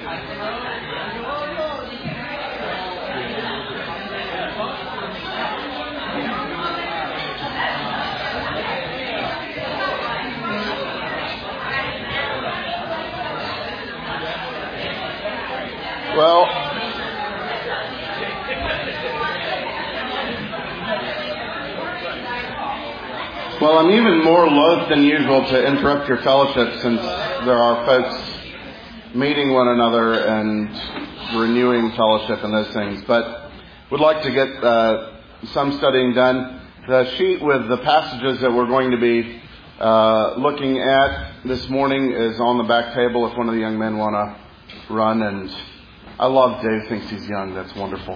Well, I'm even more loath than usual to interrupt your fellowship since there are folks meeting one another and renewing fellowship and those things, but would like to get some studying done. The sheet with the passages that we're going to be looking at this morning is on the back table if one of the young men want to run. And I love Dave thinks he's young. That's wonderful.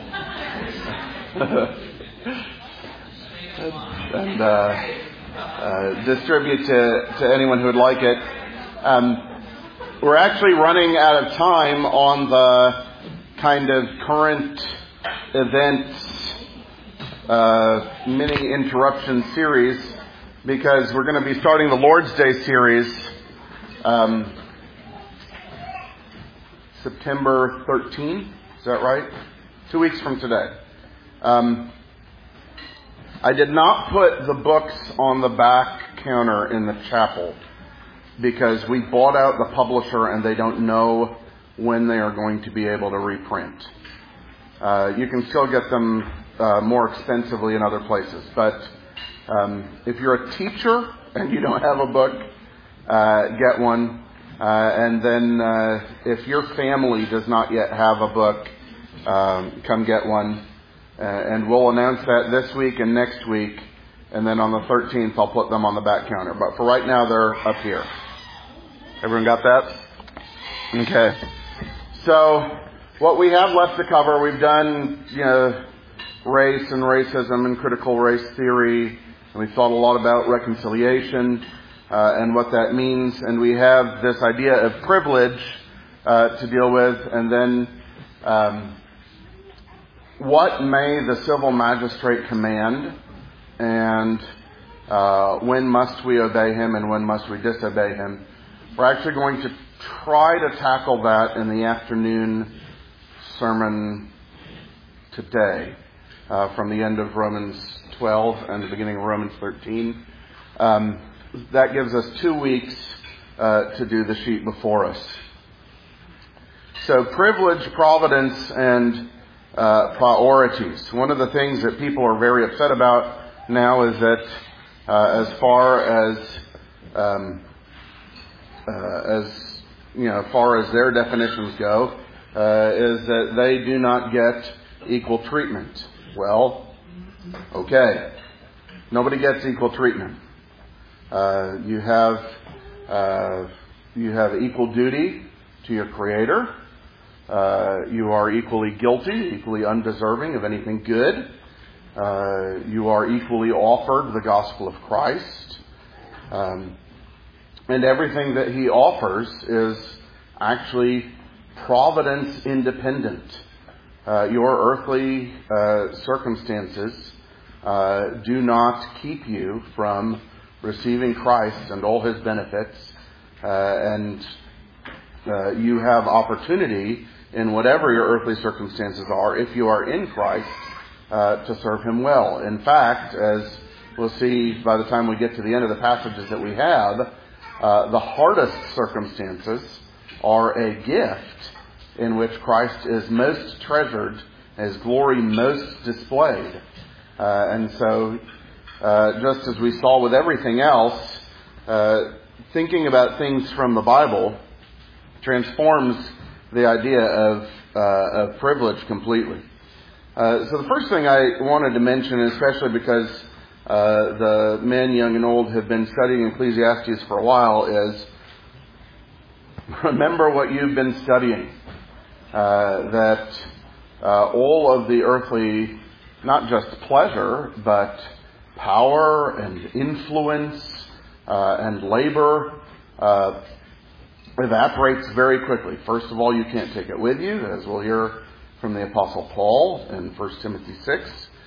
and distribute to anyone who would like it. We're actually running out of time on the kind of current events mini interruption series because we're going to be starting the Lord's Day series September 13th. Is that right? 2 weeks from today. I did not put the books on the back counter in the chapel because we bought out the publisher and they don't know when they are going to be able to reprint. You can still get them more expensively in other places. But if you're a teacher and you don't have a book, get one. And then if your family does not yet have a book, come get one. And we'll announce that this week and next week. And then on the 13th, I'll put them on the back counter. But for right now, they're up here. Everyone got that? Okay. So what we have left to cover, we've done, race and racism and critical race theory. And we thought a lot about reconciliation and what that means. And we have this idea of privilege to deal with. And then what may the civil magistrate command? And when must we obey him and when must we disobey him? We're actually going to try to tackle that in the afternoon sermon today from the end of Romans 12 and the beginning of Romans 13. That gives us 2 weeks to do the sheet before us. So privilege, providence, and priorities. One of the things that people are very upset about now is that as far as their definitions go, is that they do not get equal treatment. Well, okay. Nobody gets equal treatment. You have equal duty to your Creator. You are equally guilty, equally undeserving of anything good. You are equally offered the gospel of Christ. And everything that He offers is actually providence independent. Your earthly circumstances do not keep you from receiving Christ and all His benefits. And you have opportunity in whatever your earthly circumstances are, if you are in Christ, to serve Him well. In fact, as we'll see by the time we get to the end of the passages that we have, the hardest circumstances are a gift in which Christ is most treasured, His glory most displayed. And so, just as we saw with everything else, thinking about things from the Bible transforms the idea of privilege completely. So the first thing I wanted to mention, especially because the men, young and old, have been studying Ecclesiastes for a while, is remember what you've been studying. That all of the earthly, not just pleasure, but power and influence and labor evaporates very quickly. First of all, you can't take it with you, as we'll hear from the Apostle Paul in 1 Timothy 6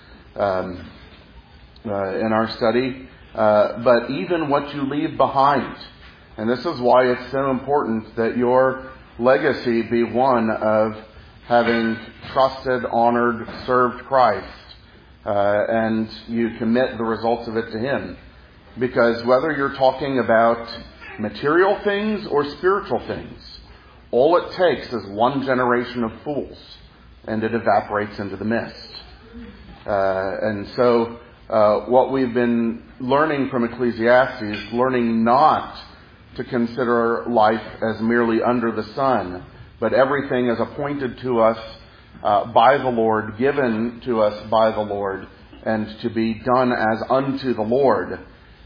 in our study. But even what you leave behind. And this is why it's so important that your legacy be one of having trusted, honored, served Christ, and you commit the results of it to Him. Because whether you're talking about material things or spiritual things, all it takes is one generation of fools, and it evaporates into the mist. And so what we've been learning from Ecclesiastes, learning not to consider life as merely under the sun, but everything is appointed to us by the Lord, given to us by the Lord, and to be done as unto the Lord.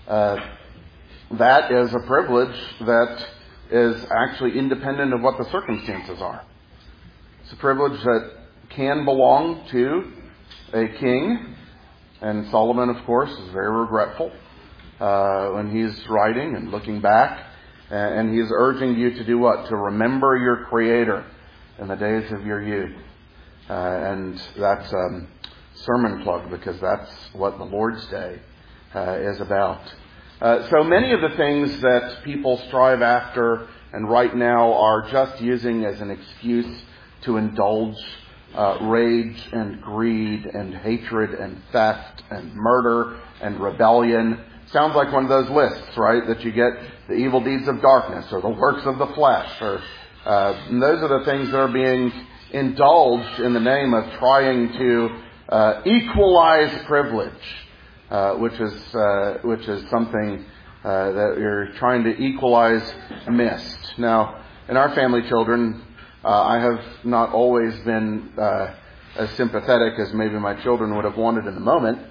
That is a privilege that is actually independent of what the circumstances are. It's a privilege that can belong to a king, and Solomon, of course, is very regretful when he's writing and looking back, and he's urging you to do what? To remember your Creator in the days of your youth. And that's a sermon plug, because that's what the Lord's Day is about. So many of the things that people strive after and right now are just using as an excuse to indulge rage and greed and hatred and theft and murder and rebellion. Sounds like one of those lists, right? That you get the evil deeds of darkness or the works of the flesh. And those are the things that are being indulged in the name of trying to equalize privilege, which is something that you're trying to equalize missed. Now, in our family, children, I have not always been as sympathetic as maybe my children would have wanted in the moment,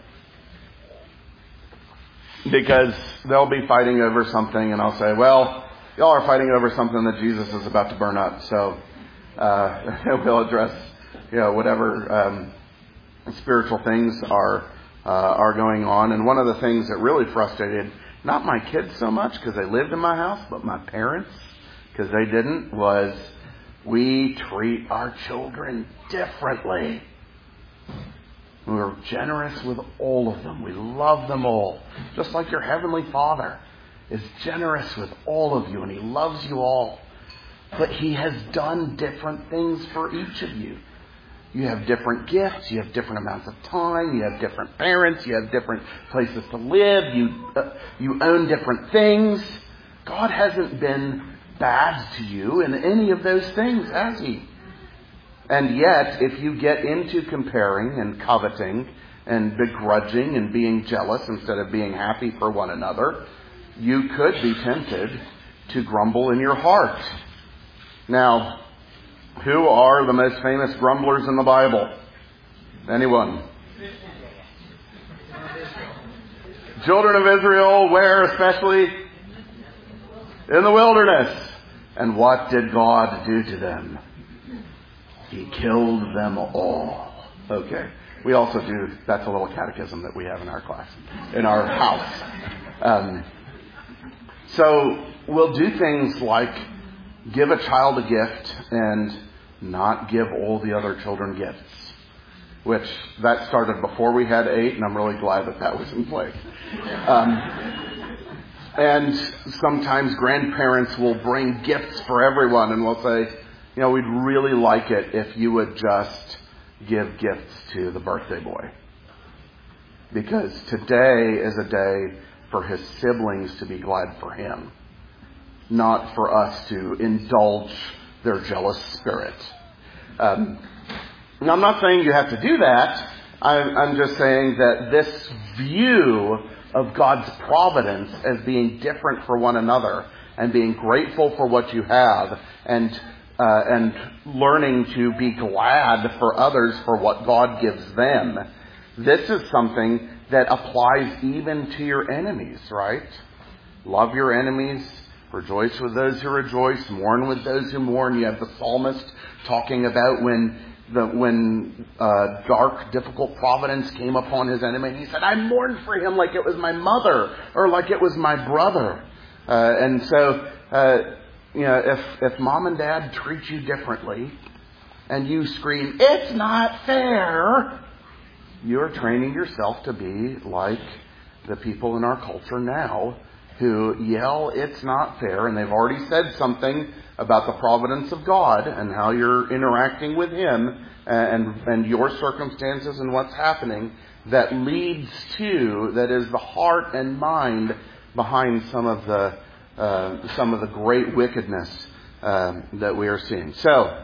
because they'll be fighting over something, and I'll say, well, y'all are fighting over something that Jesus is about to burn up, so we'll address whatever spiritual things are going on. And one of the things that really frustrated not my kids so much because they lived in my house, but my parents, because they didn't, was we treat our children differently. We're generous with all of them. We love them all. Just like your Heavenly Father is generous with all of you, and He loves you all. But He has done different things for each of you. You have different gifts. You have different amounts of time. You have different parents. You have different places to live. You own different things. God hasn't been bad to you in any of those things, has He? And yet, if you get into comparing and coveting and begrudging and being jealous instead of being happy for one another, you could be tempted to grumble in your heart. Now, who are the most famous grumblers in the Bible? Anyone? Children of Israel, where especially? In the wilderness. And what did God do to them? He killed them all. Okay. We also do, that's a little catechism that we have in our class, in our house. So we'll do things like give a child a gift and not give all the other children gifts. Which, that started before we had 8, and I'm really glad that was in place. And sometimes grandparents will bring gifts for everyone, and we'll say, we'd really like it if you would just give gifts to the birthday boy. Because today is a day for his siblings to be glad for him, not for us to indulge their jealous spirit. Now, I'm not saying you have to do that. I'm just saying that this view of God's providence as being different for one another and being grateful for what you have and learning to be glad for others for what God gives them. This is something that applies even to your enemies, right? Love your enemies. Rejoice with those who rejoice. Mourn with those who mourn. You have the psalmist talking about when dark, difficult providence came upon his enemy. And he said, I mourned for him like it was my mother or like it was my brother. And so, if mom and dad treat you differently and you scream, it's not fair, you're training yourself to be like the people in our culture now who yell, it's not fair, and they've already said something about the providence of God and how you're interacting with Him and your circumstances and what's happening, that leads to, that is the heart and mind behind some of the great wickedness that we are seeing. So,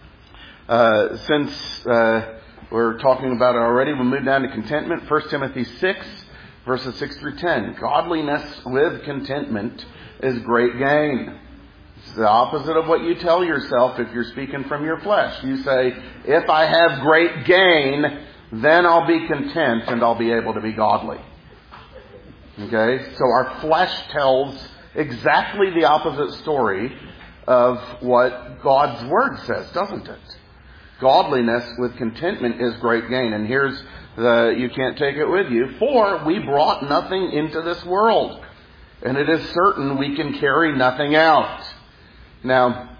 since we're talking about it already, we'll move down to contentment. 1 Timothy 6, verses 6 through 10. Godliness with contentment is great gain. It's the opposite of what you tell yourself if you're speaking from your flesh. You say, if I have great gain, then I'll be content and I'll be able to be godly. Okay? So our flesh tells exactly the opposite story of what God's Word says, doesn't it? Godliness with contentment is great gain. And here's you can't take it with you. For we brought nothing into this world, and it is certain we can carry nothing out. Now,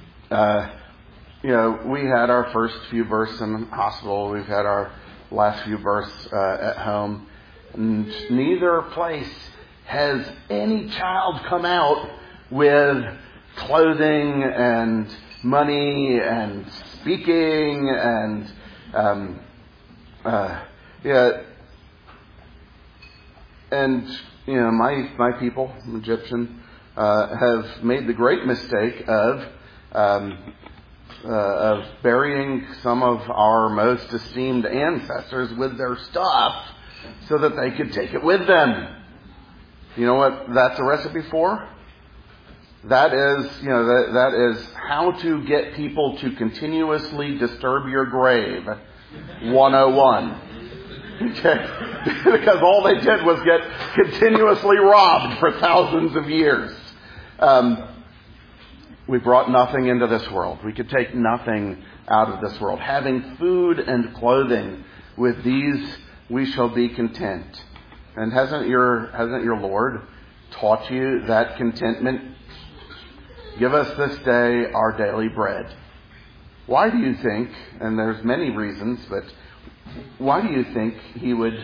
we had our first few verses in the hospital. We've had our last few verses at home. And neither place has any child come out with clothing and money and speaking and my people, Egyptian, have made the great mistake of burying some of our most esteemed ancestors with their stuff so that they could take it with them. You know what that's a recipe for? That is how to get people to continuously disturb your grave. 101. Okay? Because all they did was get continuously robbed for thousands of years. We brought nothing into this world. We could take nothing out of this world. Having food and clothing, with these we shall be content. And hasn't your Lord taught you that contentment? Give us this day our daily bread. Why do you think, and there's many reasons, but why do you think He would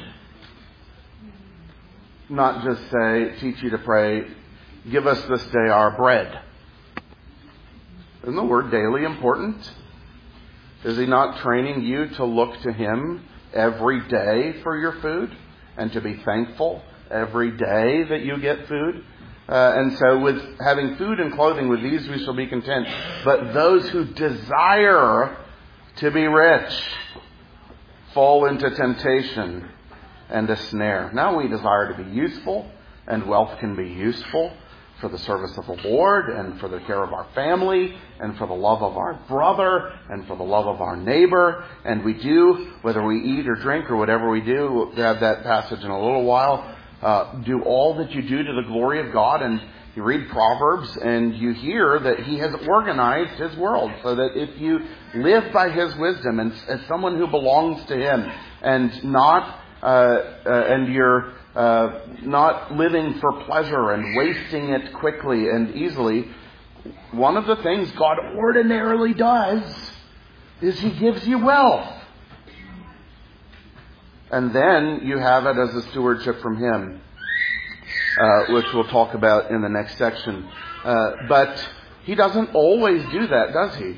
not just teach you to pray, give us this day our bread? Isn't the word daily important? Is He not training you to look to Him every day for your food and to be thankful every day that you get food? And so with having food and clothing, with these we shall be content. But those who desire to be rich fall into temptation and a snare. Now we desire to be useful, and wealth can be useful for the service of the Lord and for the care of our family and for the love of our brother and for the love of our neighbor. And we do, whether we eat or drink or whatever we do, we'll have that passage in a little while, do all that you do to the glory of God. And you read Proverbs and you hear that He has organized His world so that if you live by His wisdom and as someone who belongs to Him and you're not living for pleasure and wasting it quickly and easily, one of the things God ordinarily does is He gives you wealth. And then you have it as a stewardship from Him, which we'll talk about in the next section. But He doesn't always do that, does He?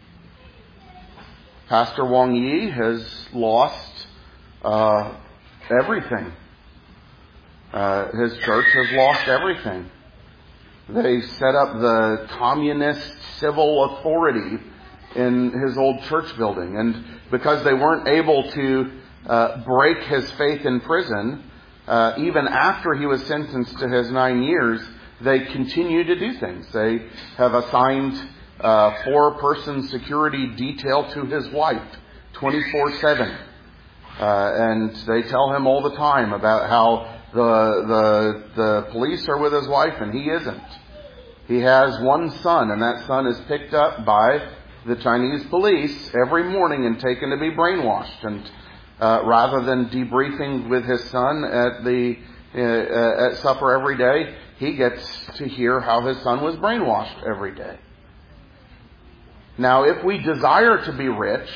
Pastor Wang Yi has lost everything. His church has lost everything. They set up the communist civil authority in his old church building. And because they weren't able to break his faith in prison, even after he was sentenced to his 9 years, they continue to do things. They have assigned 4-person security detail to his wife 24/7. And they tell him all the time about how the police are with his wife and he isn't. He has one son, and that son is picked up by the Chinese police every morning and taken to be brainwashed. And rather than debriefing with his son at supper every day, he gets to hear how his son was brainwashed every day. Now, if we desire to be rich,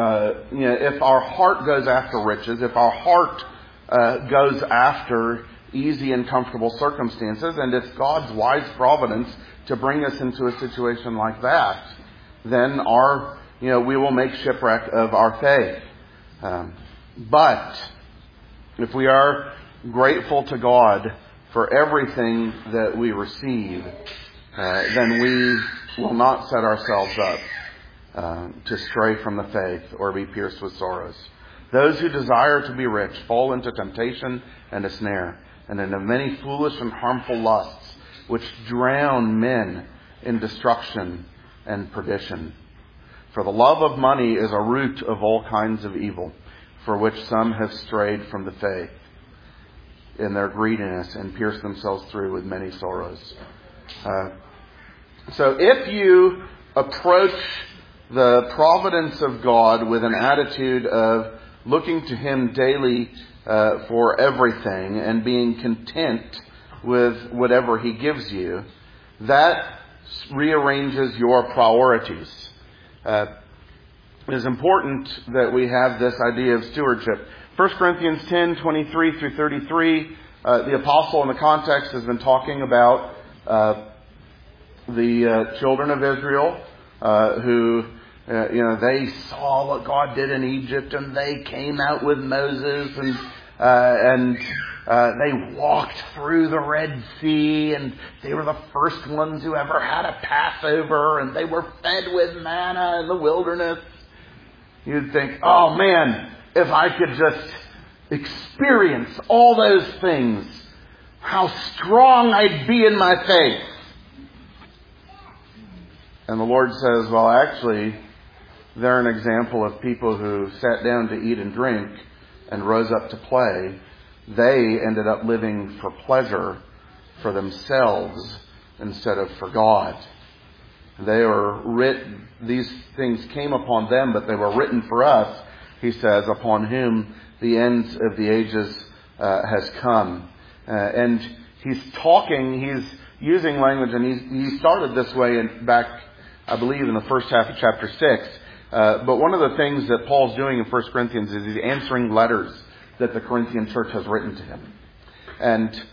if our heart goes after riches, if our heart goes after easy and comfortable circumstances, and it's God's wise providence to bring us into a situation like that, then we will make shipwreck of our faith. But if we are grateful to God for everything that we receive, then we will not set ourselves up to stray from the faith or be pierced with sorrows. Those who desire to be rich fall into temptation and a snare, and into many foolish and harmful lusts, which drown men in destruction and perdition. For the love of money is a root of all kinds of evil, for which some have strayed from the faith in their greediness and pierced themselves through with many sorrows. So if you approach the providence of God with an attitude of looking to Him daily for everything and being content with whatever He gives you, that rearranges your priorities. It is important that we have this idea of stewardship. 1 Corinthians 10:23 through 33, the apostle in the context has been talking about the children of Israel who they saw what God did in Egypt, and they came out with Moses, and they walked through the Red Sea, and they were the first ones who ever had a Passover, and they were fed with manna in the wilderness. You'd think, oh man, if I could just experience all those things, how strong I'd be in my faith. And the Lord says, well, actually, they're an example of people who sat down to eat and drink and rose up to play. They ended up living for pleasure for themselves instead of for God. They were written, these things came upon them, but they were written for us, he says, upon whom the ends of the ages has come. And he's using language, and he started this way back, I believe, in the first half of chapter 6. But one of the things that Paul's doing in 1 Corinthians is he's answering letters that the Corinthian church has written to him. And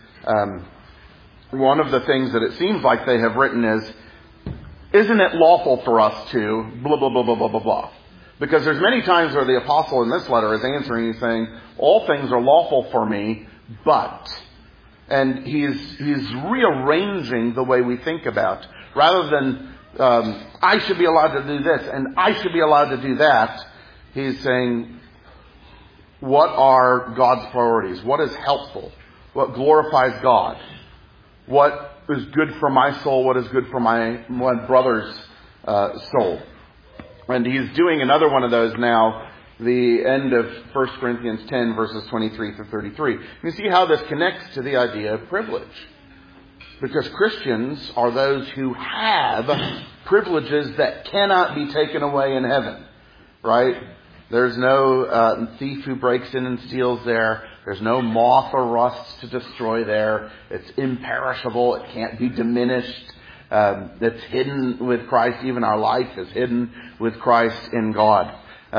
one of the things that it seems like they have written is, isn't it lawful for us to blah, blah, blah, blah, blah, blah, blah. Because there's many times where the apostle in this letter is answering, he's saying, all things are lawful for me, but. And he's rearranging the way we think about. Rather than, I should be allowed to do this, and I should be allowed to do that, he's saying, what are God's priorities? What is helpful? What glorifies God? What is good for my soul? What is good for my brother's soul? And he's doing another one of those now, the end of 1 Corinthians 10, verses 23 through 33. You see how this connects to the idea of privilege. Because Christians are those who have privileges that cannot be taken away in heaven. Right? There's no thief who breaks in and steals there. There's no moth or rust to destroy there. It's imperishable. It can't be diminished. It's hidden with Christ. Even our life is hidden with Christ in God.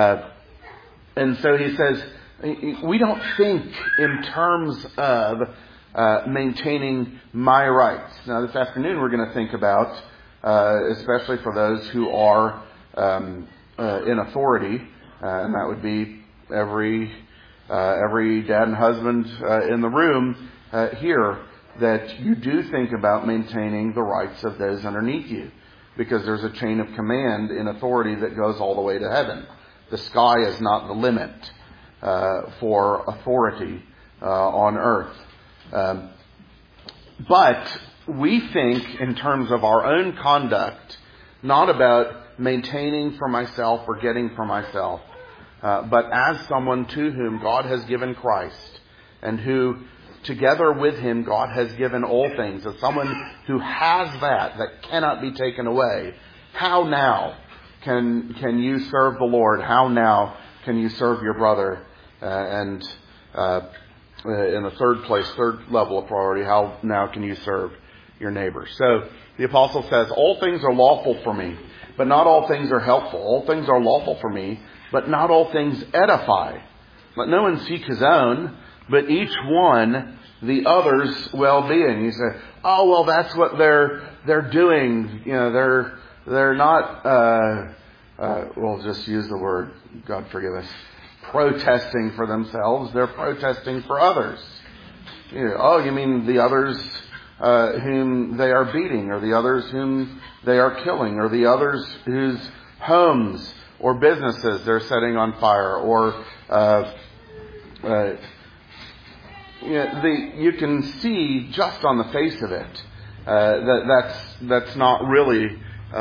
And so he says, we don't think in terms of maintaining my rights. Now this afternoon we're going to think about, especially for those who are in authority, and that would be every dad and husband in the room here, that you do think about maintaining the rights of those underneath you. Because there's a chain of command in authority that goes all the way to heaven. The sky is not the limit for authority on earth. But we think in terms of our own conduct, not about maintaining for myself or getting for myself, but as someone to whom God has given Christ, and who together with Him God has given all things. As someone who has that cannot be taken away, how now can you serve the Lord? How now can you serve your brother? And in the third level of priority, how now can you serve your neighbor? So the apostle says, all things are lawful for me, but not all things are helpful. All things are lawful for me, but not all things edify. Let no one seek his own, but each one the other's well-being. You say, oh, well, that's what they're doing. They're not, we'll just use the word, God forgive us, protesting for themselves. They're protesting for others. You mean the others whom they are beating, or the others whom they are killing, or the others whose homes or businesses they're setting on fire, or you can see just on the face of it that's not really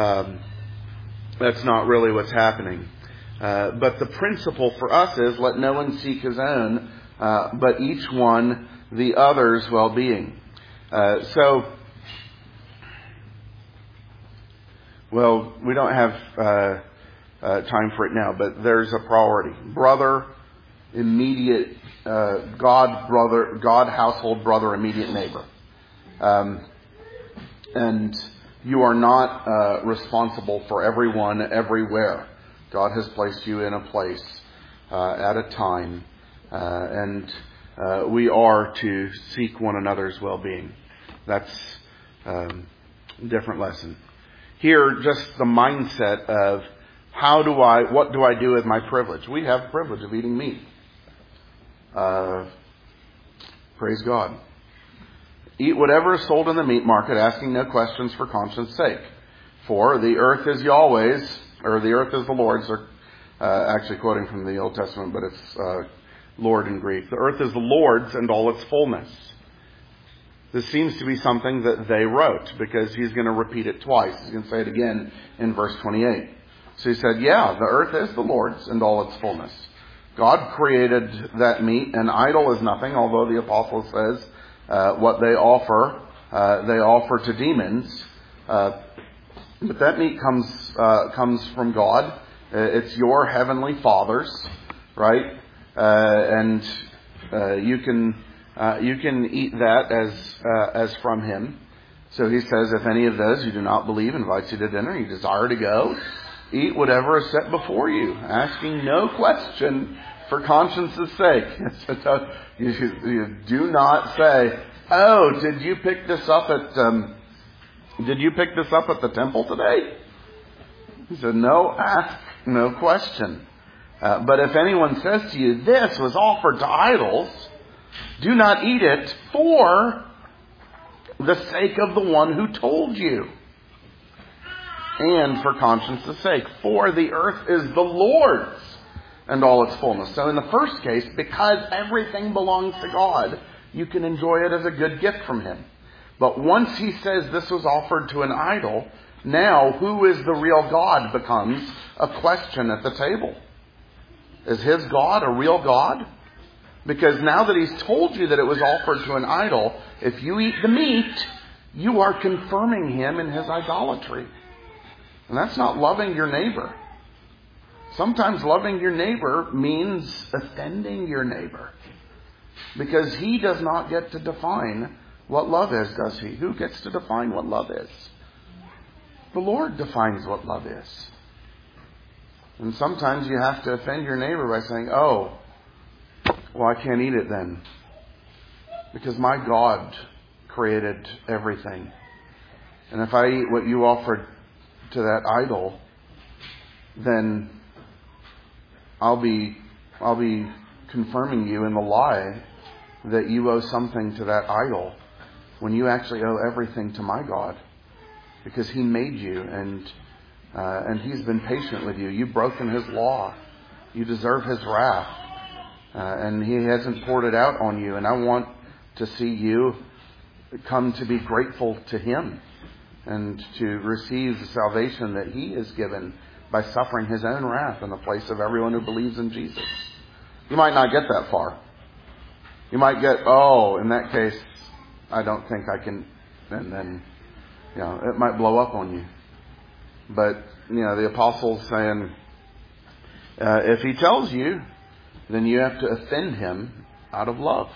what's happening. But the principle for us is, let no one seek his own, but each one the other's well-being. We don't have time for it now, but there's a priority. Brother, immediate, God household brother, immediate neighbor. And you are not responsible for everyone everywhere. God has placed you in a place at a time, and we are to seek one another's well-being. That's a different lesson. Here, just the mindset of what do I do with my privilege? We have the privilege of eating meat. Praise God. Eat whatever is sold in the meat market, asking no questions for conscience sake. For the earth is Yahweh's, or the earth is the Lord's, or actually quoting from the Old Testament, but it's Lord in Greek. The earth is the Lord's and all its fullness. This seems to be something that they wrote, because he's going to repeat it twice. He's going to say it again in verse 28. So he said, the earth is the Lord's and all its fullness. God created that meat, and idol is nothing, although the apostle says what they offer to demons. But that meat comes from God. It's your heavenly Father's, right? And you can eat that as from Him. So he says, if any of those you do not believe invites you to dinner, you desire to go, eat whatever is set before you, asking no question for conscience's sake. You do not say, oh, did you pick this up at the temple today? He said, no, ask no question. But if anyone says to you, this was offered to idols, do not eat it for the sake of the one who told you, and for conscience's sake. For the earth is the Lord's and all its fullness. So in the first case, because everything belongs to God, you can enjoy it as a good gift from Him. But once He says this was offered to an idol, now who is the real God becomes a question at the table. Is His God a real God? Because now that He's told you that it was offered to an idol, if you eat the meat, you are confirming Him in His idolatry. And that's not loving your neighbor. Sometimes loving your neighbor means offending your neighbor. Because he does not get to define what love is, does he? Who gets to define what love is? The Lord defines what love is. And sometimes you have to offend your neighbor by saying, oh, well, I can't eat it then. Because my God created everything. And if I eat what you offered to that idol, then I'll be confirming you in the lie that you owe something to that idol when you actually owe everything to my God, because He made you and He's been patient with you. You've broken His law. You deserve His wrath, and He hasn't poured it out on you. And I want to see you come to be grateful to Him and to receive the salvation that He has given by suffering His own wrath in the place of everyone who believes in Jesus. You might not get that far. You might get, in that case, I don't think I can, and then, it might blow up on you. But, the apostle's saying, if he tells you, then you have to offend him out of love.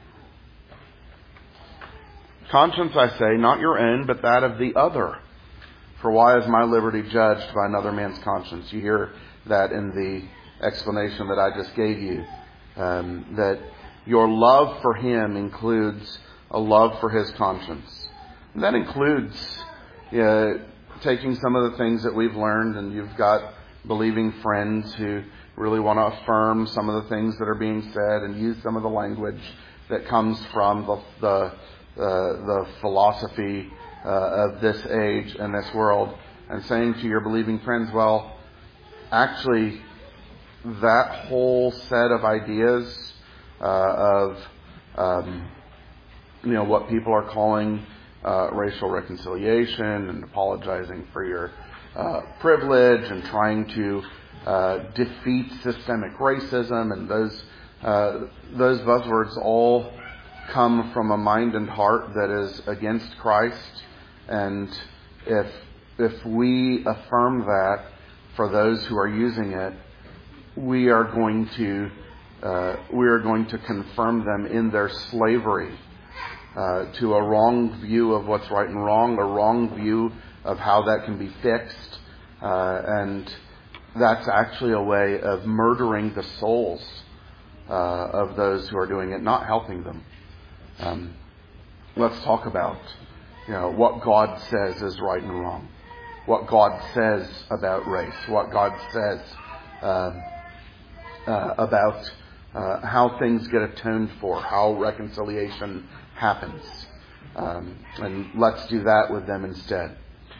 Conscience, I say, not your own, but that of the other. For why is my liberty judged by another man's conscience? You hear that in the explanation that I just gave you. That your love for Him includes a love for His conscience. And that includes taking some of the things that we've learned, and you've got believing friends who really want to affirm some of the things that are being said and use some of the language that comes from the philosophy of this age and this world, and saying to your believing friends, well, actually, that whole set of ideas of what people are calling racial reconciliation and apologizing for your privilege and trying to defeat systemic racism, and those buzzwords all come from a mind and heart that is against Christ. And if we affirm that for those who are using it, we are going to confirm them in their slavery to a wrong view of what's right and wrong, a wrong view of how that can be fixed, and that's actually a way of murdering the souls of those who are doing it, not helping them. Let's talk about what God says is right and wrong, what God says about race, what God says about how things get atoned for, how reconciliation happens. And let's do that with them instead.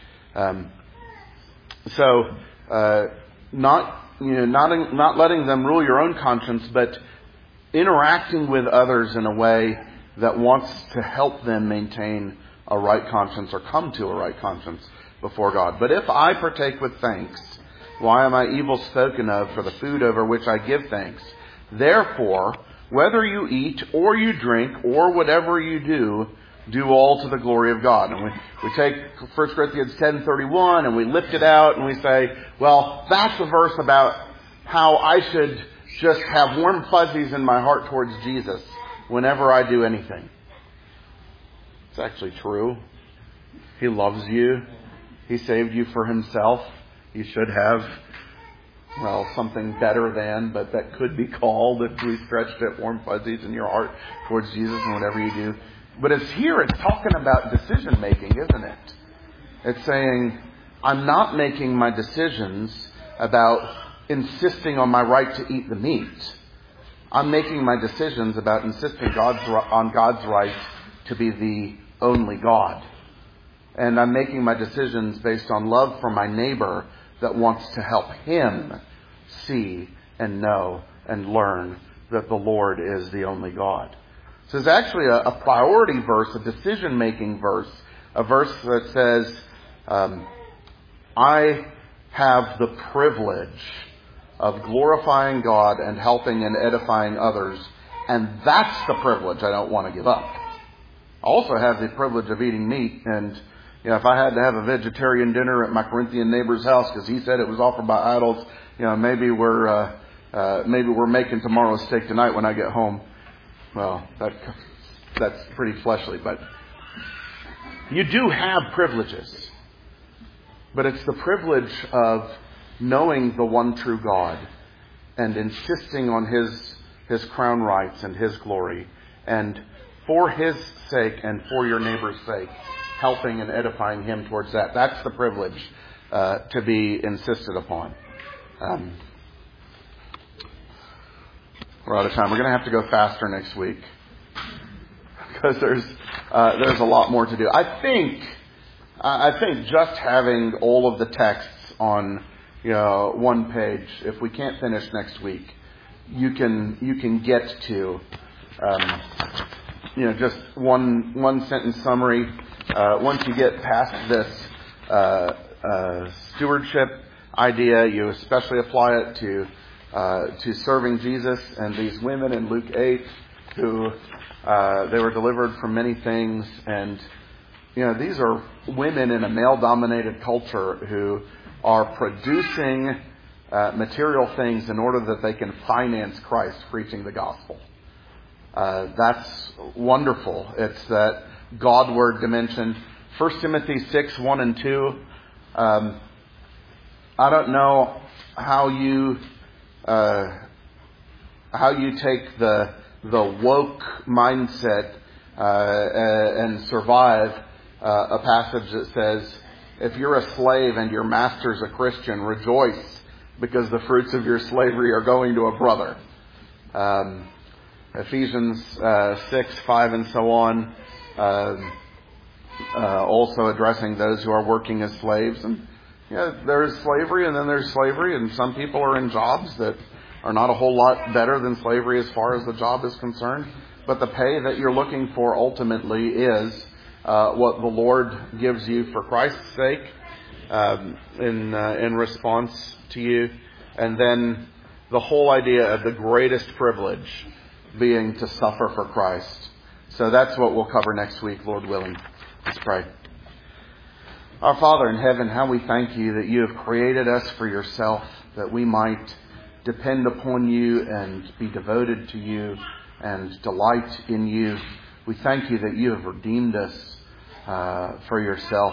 Not letting them rule your own conscience, but interacting with others in a way that wants to help them maintain a right conscience or come to a right conscience before God. But if I partake with thanks, why am I evil spoken of for the food over which I give thanks? Therefore, whether you eat or you drink or whatever you do all to the glory of God. And we take 1 Corinthians 10:31 and we lift it out and we say, well, that's a verse about how I should just have warm fuzzies in my heart towards Jesus whenever I do anything. It's actually true. He loves you. He saved you for Himself. You should have, something better than, but that could be called, if we stretched it, warm fuzzies in your heart towards Jesus and whatever you do. But it's talking about decision making, isn't it? It's saying, I'm not making my decisions about insisting on my right to eat the meat. I'm making my decisions about insisting on God's right to be the only God. And I'm making my decisions based on love for my neighbor that wants to help him see and know and learn that the Lord is the only God. So it's actually a priority verse, a decision-making verse, a verse that says, I have the privilege of glorifying God and helping and edifying others, and that's the privilege I don't want to give up. I also have the privilege of eating meat, and if I had to have a vegetarian dinner at my Corinthian neighbor's house because he said it was offered by idols, maybe we're making tomorrow's steak tonight when I get home. Well, that's pretty fleshly, but you do have privileges. But it's the privilege of knowing the one true God and insisting on His crown rights and His glory, and for His sake and for your neighbor's sake, helping and edifying him towards that. That's the privilege to be insisted upon. We're out of time. We're going to have to go faster next week because there's a lot more to do. I think just having all of the texts on one page, if we can't finish next week, you can get to just one sentence summary. Once you get past this stewardship idea, you especially apply it to serving Jesus and these women in Luke 8 who they were delivered from many things, and these are women in a male-dominated culture who are producing material things in order that they can finance Christ preaching the gospel. That's wonderful. It's that Godward dimension. 1 Timothy 6, 1 and 2. I don't know how you take the the woke mindset and survive a passage that says, if you're a slave and your master's a Christian, rejoice because the fruits of your slavery are going to a brother. Ephesians 6, 5 and so on, also addressing those who are working as slaves. And there's slavery and then there's slavery, and some people are in jobs that are not a whole lot better than slavery as far as the job is concerned. But the pay that you're looking for ultimately is what the Lord gives you for Christ's sake in response to you. And then the whole idea of the greatest privilege being to suffer for Christ. So that's what we'll cover next week, Lord willing. Let's pray. Our Father in heaven, how we thank you that you have created us for yourself, that we might depend upon you and be devoted to you and delight in you. We thank you that you have redeemed us for yourself,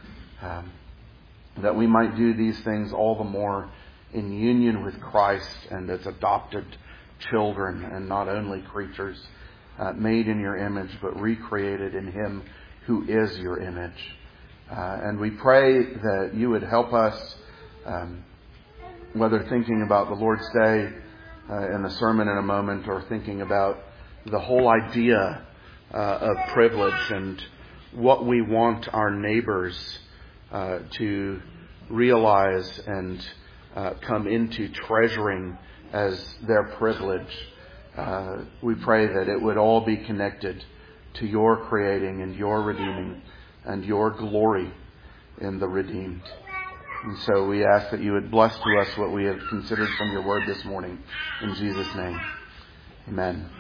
that we might do these things all the more in union with Christ and as adopted children and not only creatures made in your image but recreated in Him who is your image. And we pray that you would help us, whether thinking about the Lord's Day in the sermon in a moment or thinking about the whole idea of privilege and what we want our neighbors to realize and come into treasuring as their privilege. We pray that it would all be connected to your creating and your redeeming and your glory in the redeemed. And so we ask that you would bless to us what we have considered from your word this morning. In Jesus' name, amen.